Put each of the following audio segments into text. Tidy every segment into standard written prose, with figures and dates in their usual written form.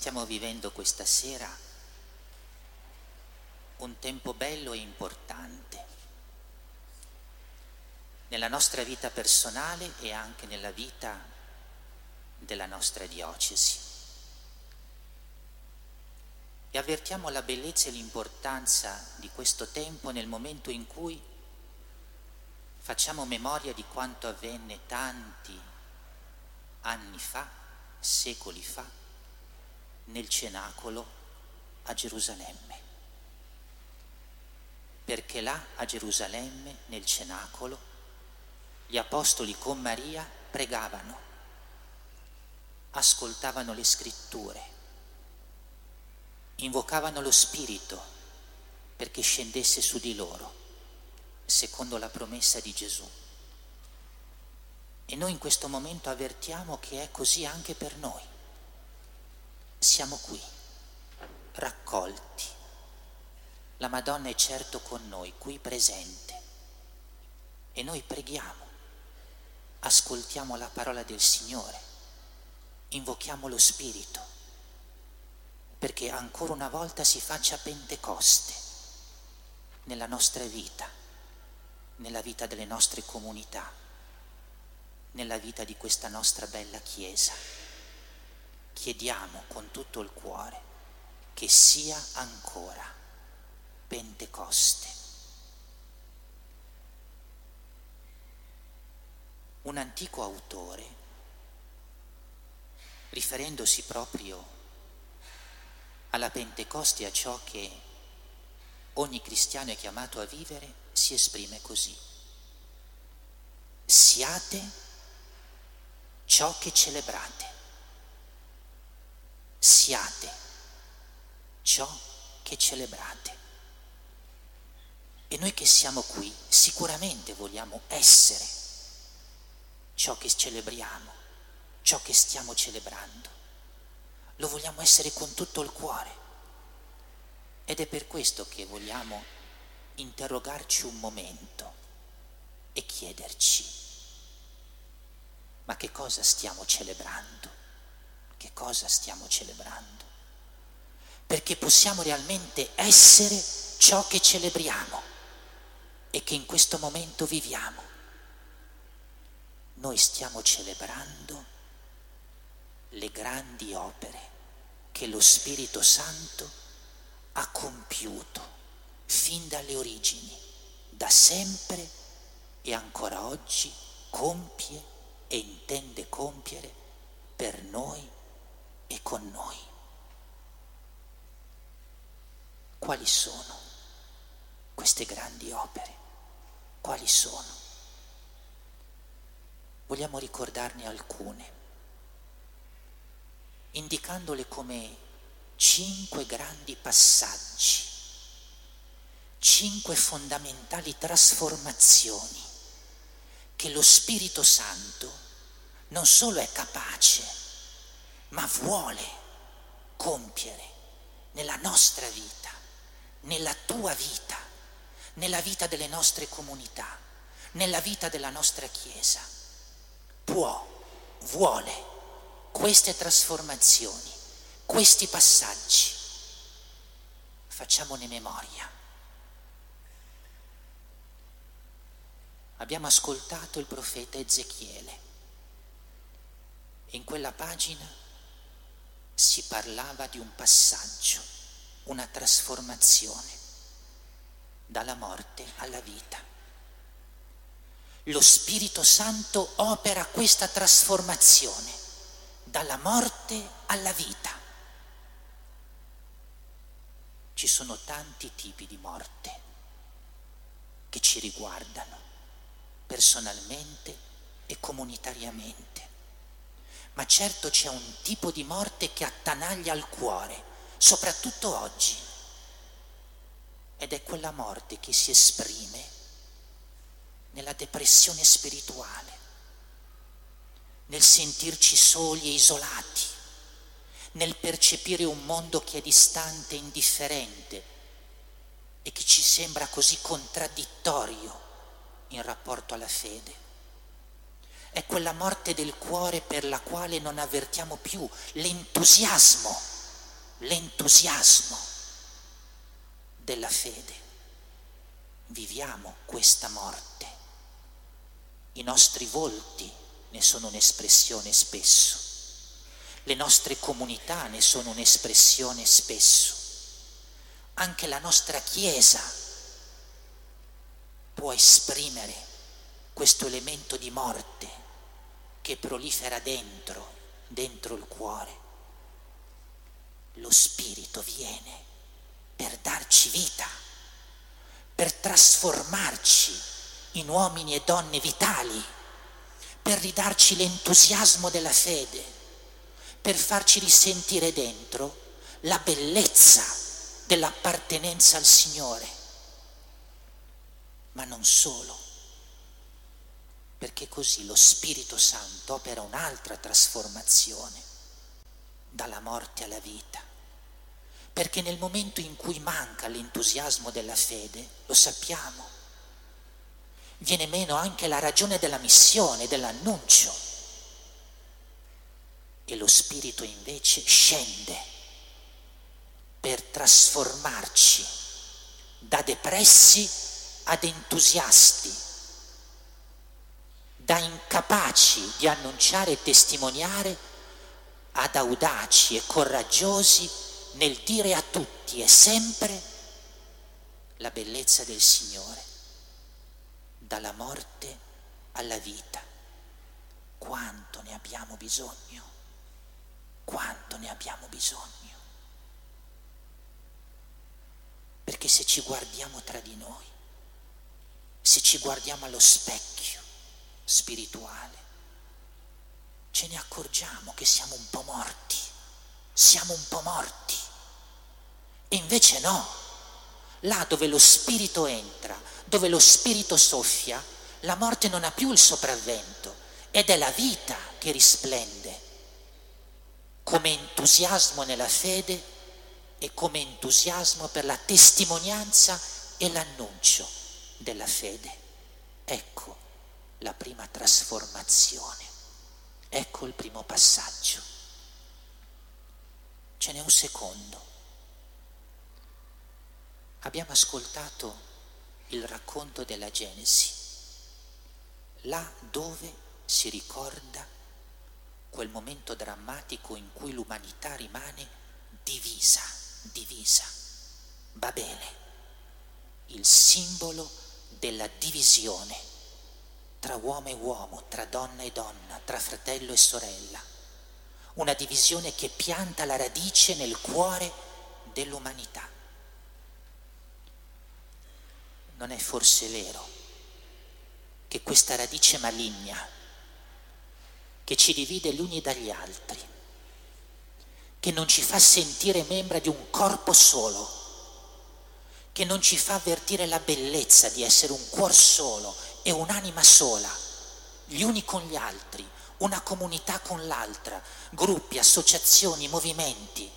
Stiamo vivendo questa sera un tempo bello e importante nella nostra vita personale e anche nella vita della nostra diocesi. E avvertiamo la bellezza e l'importanza di questo tempo nel momento in cui facciamo memoria di quanto avvenne tanti anni fa, secoli fa, nel cenacolo a Gerusalemme. Perché là a Gerusalemme, nel cenacolo, gli apostoli con Maria pregavano, ascoltavano le scritture, invocavano lo Spirito perché scendesse su di loro, secondo la promessa di Gesù. E noi in questo momento avvertiamo che è così anche per noi. Siamo qui, raccolti. La Madonna è certo con noi, qui presente. E noi preghiamo, ascoltiamo la parola del Signore, invochiamo lo Spirito, perché ancora una volta si faccia Pentecoste nella nostra vita, nella vita delle nostre comunità, nella vita di questa nostra bella Chiesa. Chiediamo con tutto il cuore che sia ancora Pentecoste. Un antico autore, riferendosi proprio alla Pentecoste, a ciò che ogni cristiano è chiamato a vivere, si esprime così: siate ciò che celebrate. Siate ciò che celebrate. E noi che siamo qui sicuramente vogliamo essere ciò che celebriamo, ciò che stiamo celebrando. Lo vogliamo essere con tutto il cuore. Ed è per questo che vogliamo interrogarci un momento e chiederci: ma che cosa stiamo celebrando? Che cosa stiamo celebrando? Perché possiamo realmente essere ciò che celebriamo e che in questo momento viviamo. Noi stiamo celebrando le grandi opere che lo Spirito Santo ha compiuto fin dalle origini, da sempre e ancora oggi compie e intende compiere per noi e con noi. Quali sono queste grandi opere? Quali sono? Vogliamo ricordarne alcune, indicandole come 5 grandi passaggi, 5 fondamentali trasformazioni che lo Spirito Santo non solo è capace, ma vuole compiere nella nostra vita, nella tua vita, nella vita delle nostre comunità, nella vita della nostra Chiesa. Vuole queste trasformazioni, questi passaggi. Facciamone memoria. Abbiamo ascoltato il profeta Ezechiele e in quella pagina si parlava di un passaggio, una trasformazione dalla morte alla vita. Lo Spirito Santo opera questa trasformazione dalla morte alla vita. Ci sono tanti tipi di morte che ci riguardano personalmente e comunitariamente. Ma certo c'è un tipo di morte che attanaglia al cuore, soprattutto oggi, ed è quella morte che si esprime nella depressione spirituale, nel sentirci soli e isolati, nel percepire un mondo che è distante e indifferente e che ci sembra così contraddittorio in rapporto alla fede. È quella morte del cuore per la quale non avvertiamo più l'entusiasmo l'entusiasmo della fede. Viviamo questa morte. I nostri volti ne sono un'espressione spesso, le nostre comunità ne sono un'espressione spesso, anche la nostra Chiesa può esprimere questo elemento di morte che prolifera dentro il cuore. Lo Spirito viene per darci vita, per trasformarci in uomini e donne vitali, per ridarci l'entusiasmo della fede, per farci risentire dentro la bellezza dell'appartenenza al Signore. Ma non solo, perché così lo Spirito Santo opera un'altra trasformazione, dalla morte alla vita. Perché nel momento in cui manca l'entusiasmo della fede, lo sappiamo, viene meno anche la ragione della missione, dell'annuncio. E lo Spirito invece scende per trasformarci da depressi ad entusiasti, da incapaci di annunciare e testimoniare ad audaci e coraggiosi nel dire a tutti e sempre la bellezza del Signore, dalla morte alla vita. Quanto ne abbiamo bisogno, quanto ne abbiamo bisogno. Perché se ci guardiamo tra di noi, se ci guardiamo allo specchio spirituale, ce ne accorgiamo che siamo un po' morti, siamo un po' morti. E invece no, là dove lo Spirito entra, dove lo Spirito soffia, la morte non ha più il sopravvento ed è la vita che risplende come entusiasmo nella fede e come entusiasmo per la testimonianza e l'annuncio della fede. Ecco la prima trasformazione, ecco il primo passaggio. Ce n'è un secondo. Abbiamo ascoltato il racconto della Genesi, là dove si ricorda quel momento drammatico in cui l'umanità rimane divisa. Babele, il simbolo della divisione tra uomo e uomo, tra donna e donna, tra fratello e sorella. Una divisione che pianta la radice nel cuore dell'umanità. Non è forse vero che questa radice maligna che ci divide gli uni dagli altri, che non ci fa sentire membra di un corpo solo, che non ci fa avvertire la bellezza di essere un cuor solo e un'anima sola, gli uni con gli altri, una comunità con l'altra, gruppi, associazioni, movimenti,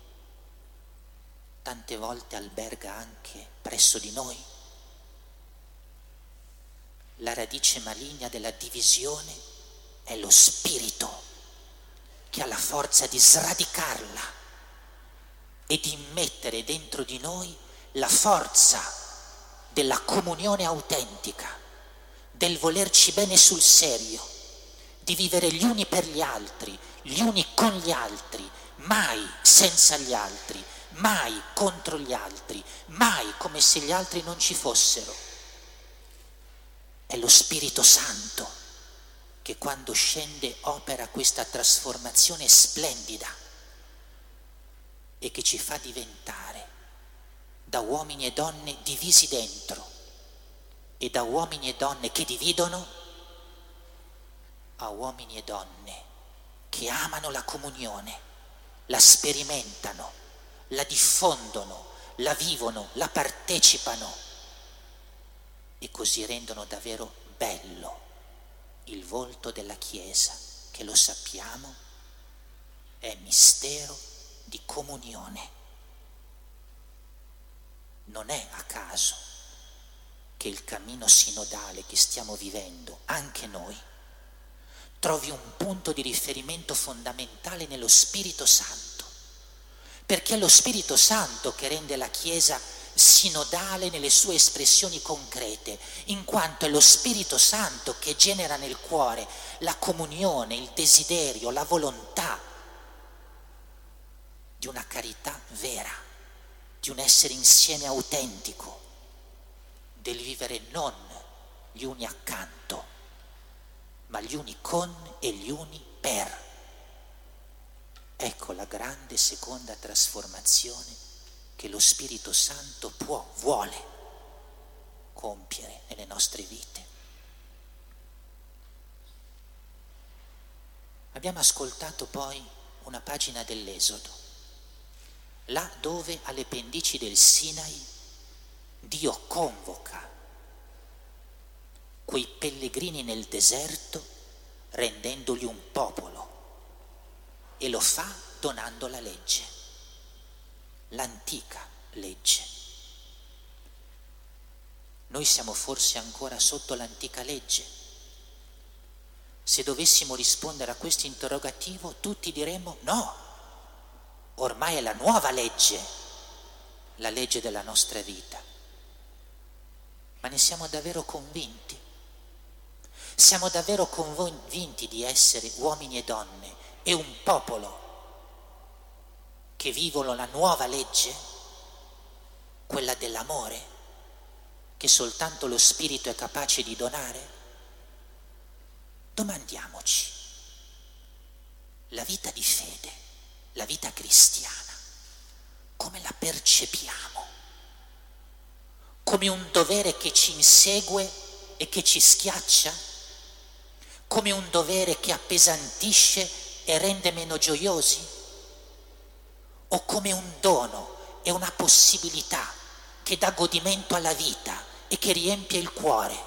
tante volte alberga anche presso di noi. La radice maligna della divisione è lo spirito che ha la forza di sradicarla e di immettere dentro di noi la forza della comunione autentica, del volerci bene sul serio, di vivere gli uni per gli altri, gli uni con gli altri, mai senza gli altri, mai contro gli altri, mai come se gli altri non ci fossero. È lo Spirito Santo che quando scende opera questa trasformazione splendida e che ci fa diventare da uomini e donne divisi dentro e da uomini e donne che dividono a uomini e donne che amano la comunione, la sperimentano, la diffondono, la vivono, la partecipano e così rendono davvero bello il volto della Chiesa, che lo sappiamo è mistero di comunione. Non è a caso che il cammino sinodale che stiamo vivendo, anche noi, trovi un punto di riferimento fondamentale nello Spirito Santo, perché è lo Spirito Santo che rende la Chiesa sinodale nelle sue espressioni concrete, in quanto è lo Spirito Santo che genera nel cuore la comunione, il desiderio, la volontà di una carità vera, di un essere insieme autentico, del vivere non gli uni accanto, ma gli uni con e gli uni per. Ecco la grande seconda trasformazione che lo Spirito Santo vuole compiere nelle nostre vite. Abbiamo ascoltato poi una pagina dell'Esodo, là dove alle pendici del Sinai Dio convoca quei pellegrini nel deserto rendendogli un popolo, e lo fa donando la legge, l'antica legge. Noi siamo forse ancora sotto l'antica legge? Se dovessimo rispondere a questo interrogativo, tutti diremmo no, ormai è la nuova legge, la legge della nostra vita. Ma ne siamo davvero convinti? Siamo davvero convinti di essere uomini e donne e un popolo che vivono la nuova legge, quella dell'amore, che soltanto lo Spirito è capace di donare? Domandiamoci, la vita di fede, la vita cristiana, come la percepiamo? Come un dovere che ci insegue e che ci schiaccia? Come un dovere che appesantisce e rende meno gioiosi? O come un dono e una possibilità che dà godimento alla vita e che riempie il cuore?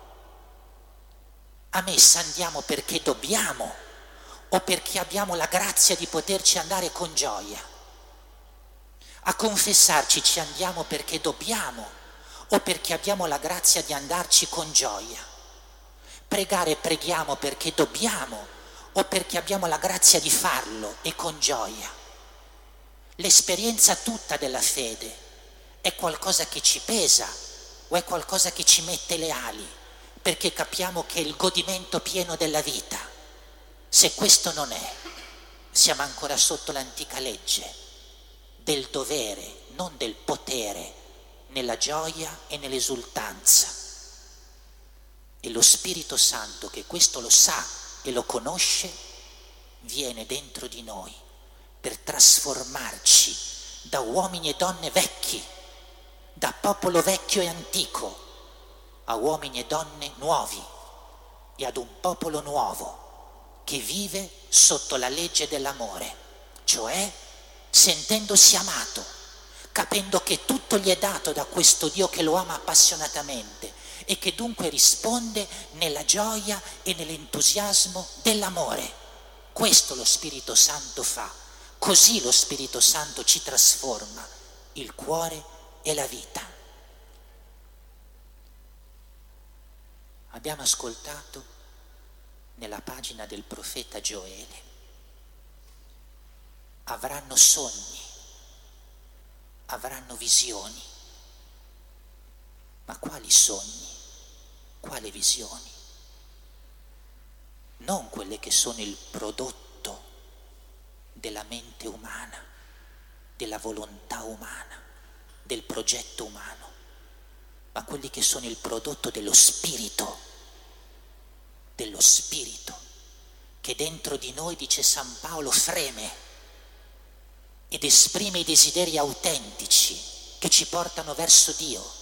A messa andiamo perché dobbiamo o perché abbiamo la grazia di poterci andare con gioia? A confessarci ci andiamo perché dobbiamo o perché abbiamo la grazia di andarci con gioia? Pregare preghiamo perché dobbiamo o perché abbiamo la grazia di farlo e con gioia? L'esperienza tutta della fede è qualcosa che ci pesa o è qualcosa che ci mette le ali perché capiamo che è il godimento pieno della vita? Se questo non è, siamo ancora sotto l'antica legge del dovere, non del potere, nella gioia e nell'esultanza. E lo Spirito Santo, che questo lo sa e lo conosce, viene dentro di noi per trasformarci da uomini e donne vecchi, da popolo vecchio e antico, a uomini e donne nuovi e ad un popolo nuovo che vive sotto la legge dell'amore, cioè sentendosi amato, capendo che tutto gli è dato da questo Dio che lo ama appassionatamente e che dunque risponde nella gioia e nell'entusiasmo dell'amore. Questo lo Spirito Santo fa, così lo Spirito Santo ci trasforma il cuore e la vita. Abbiamo ascoltato nella pagina del profeta Gioele: avranno sogni, avranno visioni. Ma quali sogni? Quali visioni? Non quelle che sono il prodotto della mente umana, della volontà umana, del progetto umano, ma quelli che sono il prodotto dello Spirito che dentro di noi, dice San Paolo, freme ed esprime i desideri autentici che ci portano verso Dio.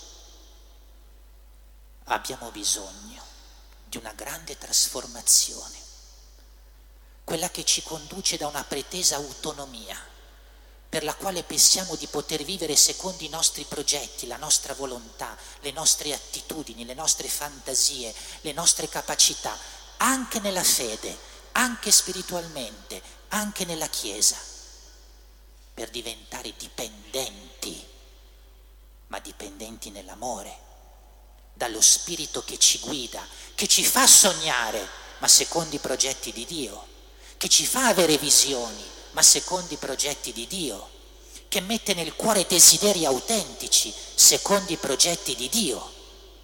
Abbiamo bisogno di una grande trasformazione, quella che ci conduce da una pretesa autonomia, per la quale pensiamo di poter vivere secondo i nostri progetti, la nostra volontà, le nostre attitudini, le nostre fantasie, le nostre capacità, anche nella fede, anche spiritualmente, anche nella Chiesa, per diventare dipendenti, ma dipendenti nell'amore, dallo Spirito che ci guida, che ci fa sognare, ma secondo i progetti di Dio, che ci fa avere visioni, ma secondo i progetti di Dio, che mette nel cuore desideri autentici secondo i progetti di Dio.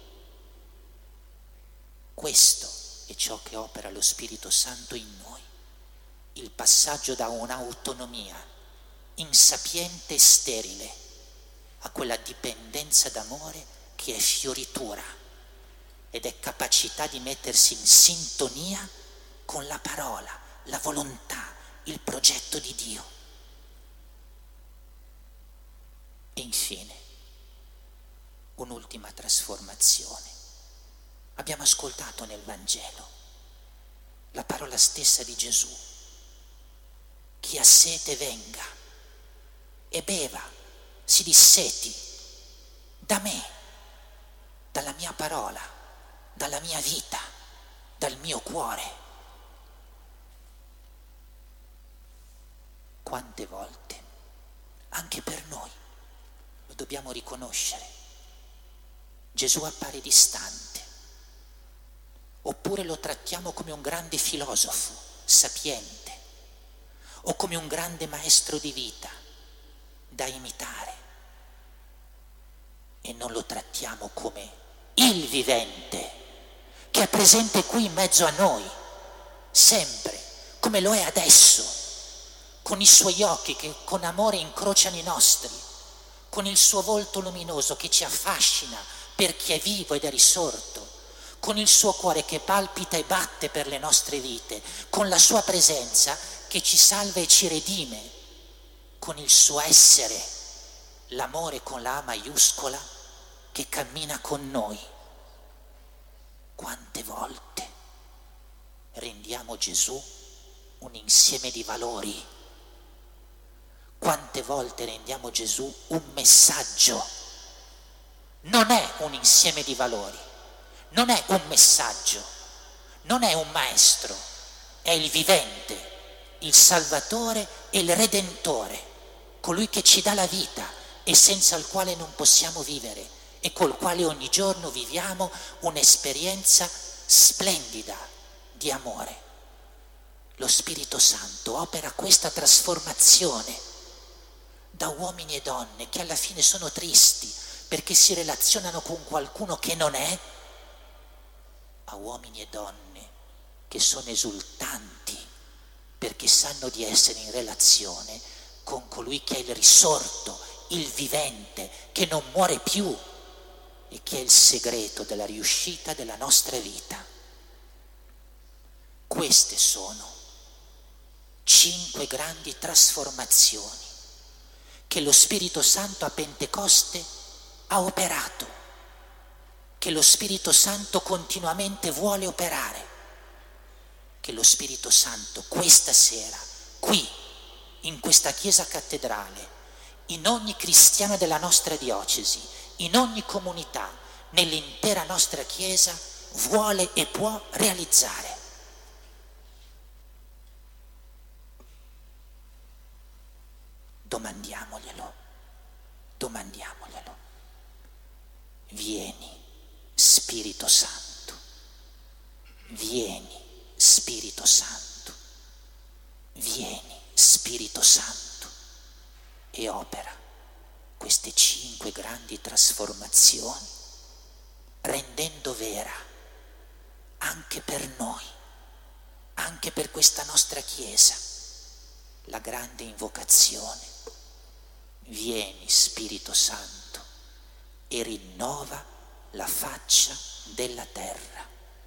Questo è ciò che opera lo Spirito Santo in noi, il passaggio da un'autonomia insapiente e sterile a quella dipendenza d'amore che è fioritura ed è capacità di mettersi in sintonia con la parola, la volontà, il progetto di Dio. E infine, un'ultima trasformazione. Abbiamo ascoltato nel Vangelo la parola stessa di Gesù. Chi ha sete venga e beva, si disseti da me, dalla mia parola, dalla mia vita, dal mio cuore. Quante volte, anche per noi, lo dobbiamo riconoscere, Gesù appare distante, oppure lo trattiamo come un grande filosofo, sapiente, o come un grande maestro di vita da imitare, e non lo trattiamo come il vivente che è presente qui in mezzo a noi, sempre, come lo è adesso, con i suoi occhi che con amore incrociano i nostri, con il suo volto luminoso che ci affascina per chi è vivo ed è risorto, con il suo cuore che palpita e batte per le nostre vite, con la sua presenza che ci salva e ci redime, con il suo essere, l'amore con la A maiuscola che cammina con noi. Quante volte rendiamo Gesù un insieme di valori? Quante volte rendiamo Gesù un messaggio? Non è un insieme di valori, non è un messaggio, non è un maestro, è il vivente, il Salvatore e il Redentore, colui che ci dà la vita e senza il quale non possiamo vivere e col quale ogni giorno viviamo un'esperienza splendida di amore. Lo Spirito Santo opera questa trasformazione da uomini e donne che alla fine sono tristi perché si relazionano con qualcuno che non è, a uomini e donne che sono esultanti perché sanno di essere in relazione con colui che è il risorto, il vivente, che non muore più e che è il segreto della riuscita della nostra vita. Queste sono 5 grandi trasformazioni che lo Spirito Santo a Pentecoste ha operato, che lo Spirito Santo continuamente vuole operare, che lo Spirito Santo questa sera, qui, in questa chiesa cattedrale, in ogni cristiano della nostra diocesi, in ogni comunità, nell'intera nostra chiesa, vuole e può realizzare. Domandiamoglielo. Vieni, Spirito Santo. Vieni, Spirito Santo. Vieni, Spirito Santo. E opera queste 5 grandi trasformazioni, rendendo vera anche per noi, anche per questa nostra Chiesa, la grande invocazione: vieni Spirito Santo e rinnova la faccia della terra,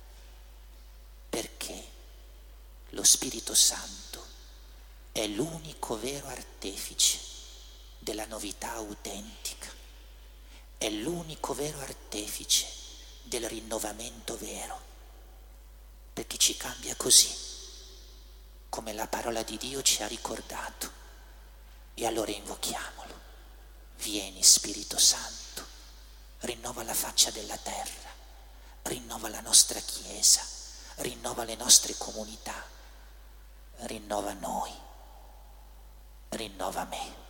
perché lo Spirito Santo è l'unico vero artefice della novità autentica, è l'unico vero artefice del rinnovamento vero, perché ci cambia così, come la parola di Dio ci ha ricordato. E allora invochiamolo: vieni Spirito Santo, rinnova la faccia della terra, rinnova la nostra Chiesa, rinnova le nostre comunità, rinnova noi, rinnova me.